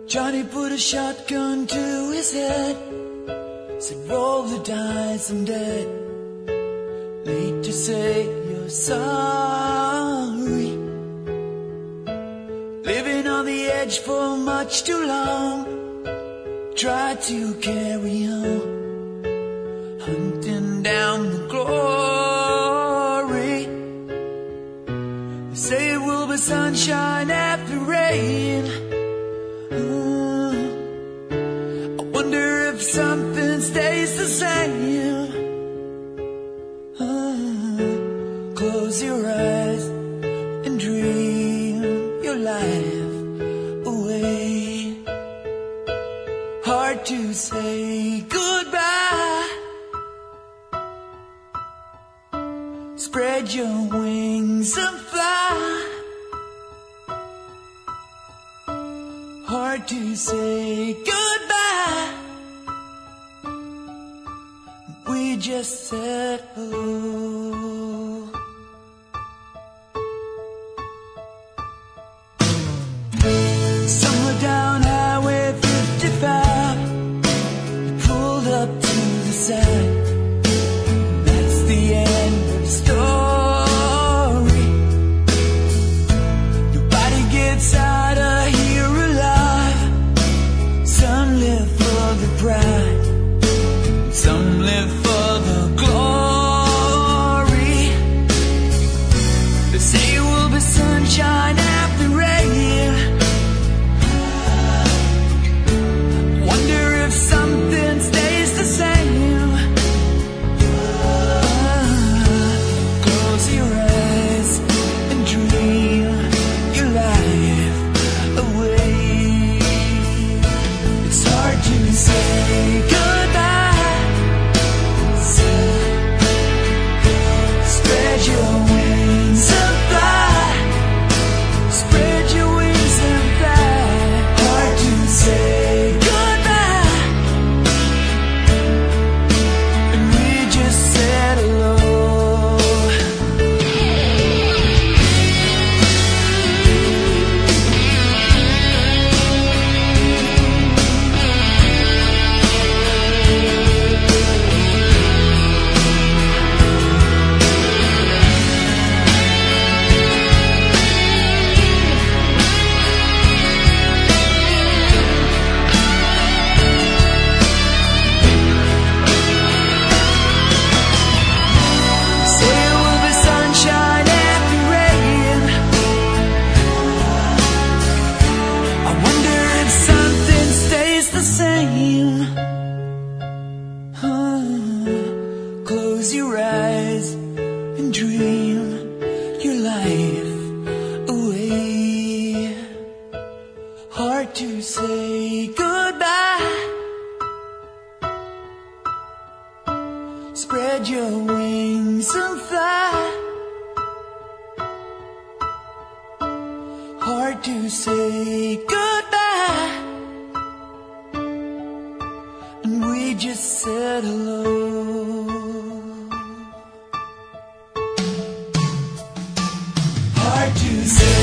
Johnny put a shotgun to his head, said roll the dice, I'm dead. Late to say you're sorry. Living on the edge for much too long. Try to carry on, hunting down the glory. They say it will be sunshine after rain. I wonder if something stays the same. Close your eyes and dream your life away. Hard to say goodbye. Spread your wings and fly. Hard to say goodbye. We just said hello. Somewhere down Highway 55, you pulled up to the side. That's the end of the story. Nobody gets out of here alive. Some live for the pride, some live for the glory. They say it will be sunshine after rain. Wonder if something stays the same. Close your eyes and dream your life away. It's hard to say goodbye. Spread your wings and fly. Spread your wings and fly. Hard to say goodbye. And we just said hello. Say it will be sunshine after rain. I wonder if something stays the same. Close your eyes and dream your life away. Hard to say goodbye. Spread your wings and fly. Hard to say goodbye. And we just said hello. Hard to say